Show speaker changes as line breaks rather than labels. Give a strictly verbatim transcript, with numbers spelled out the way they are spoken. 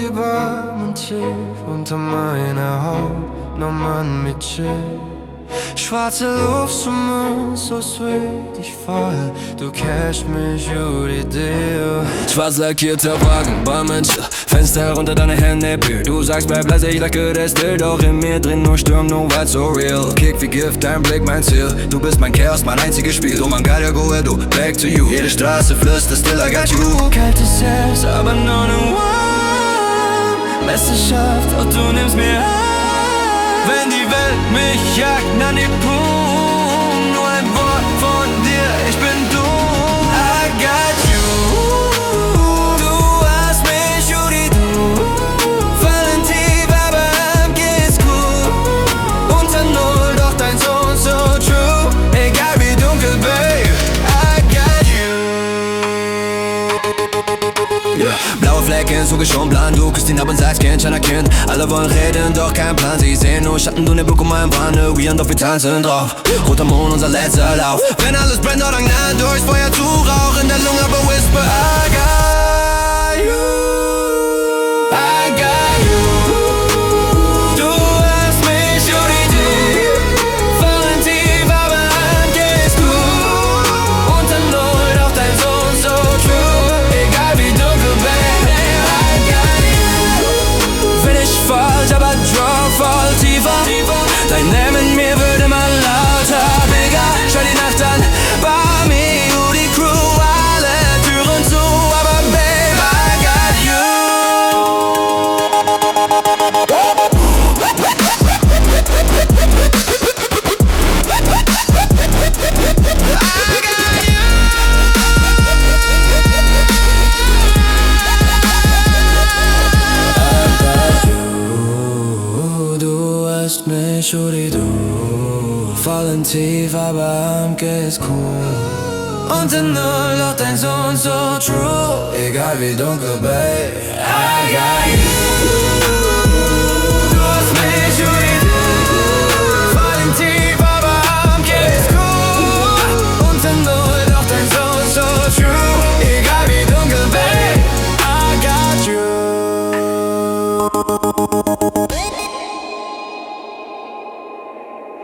wir warm und tief unter meiner Haut, Nummern mit Chill. Schwarze Luft zum Mond, so sweet, ich fall, du catch mich, Judy Deal.
Schwarz lackierter Wagen, Barmensch, Fenster herunter, deine Hände Bild. Du sagst bleib leise, ich lacke das still, doch in mir drin nur Sturm, nur Vibe so real. Kick wie Gift, dein Blick mein Ziel, du bist mein Chaos, mein einziges Spiel. Oh mein God, ja go, du, back to you. Jede Straße flüstert, still I got you.
Kaltes Herz, aber nur eine warm Meisterschaft, auch du nimmst mir an. Wenn die Welt mich jagt, dann die Punkt. Nur ein Wort von dir, ich bin du. I got you. Du hast mich, Judy, du. Fallen tief, aber am geht's cool. Unter Null, doch dein Sohn so true. Egal wie dunkel, babe, I got you.
Yeah. Blaue Flecken, so schon Plan. Du küsst ihn ab und sagst, Kind, kleiner Kind. Alle wollen reden, doch kein Plan. Sie sehen nur Schatten, du ne Blick um meinen Wahn. Wir und doch wir tanzen drauf. Roter Mond, unser letzter Lauf. Wenn alles brennt, doch lang nah durchs Feuer zu Rauch in der Lunge, aber whisper, I got you. I got you. Du hast mich, Judy, du. Fallen tief, aber am geht's gut. Unter Null, doch dein Sohn so true. Egal wie dunkel, baby, I got you. Wenn ich falsch, aber draw, fall tiefer. Dein Name in mir wird immer lauter, bigger. Schau die Nacht an, bei mir, Judy Crew. Alle Türen zu, aber babe, I got you. Du hast mich, Judy, du. Fallen tief, aber am geht's cool. Unter Null, doch dein Sohn so true. Egal wie dunkel, babe, I got you.